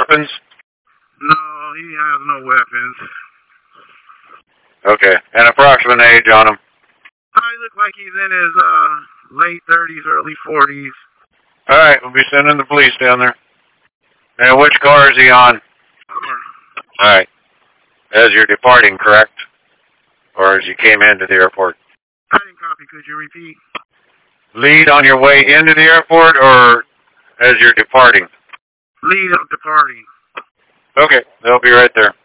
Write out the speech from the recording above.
weapons? No, he has no weapons. Okay. And approximate age on him? I look like he's in his late 30s, early 40s. Alright, we'll be sending the police down there. And which car is he on? Alright. As you're departing, correct? Or as you came into the airport? I didn't copy. Could you repeat? Lead on your way into the airport or as you're departing? Lead up departing. Okay, they'll be right there.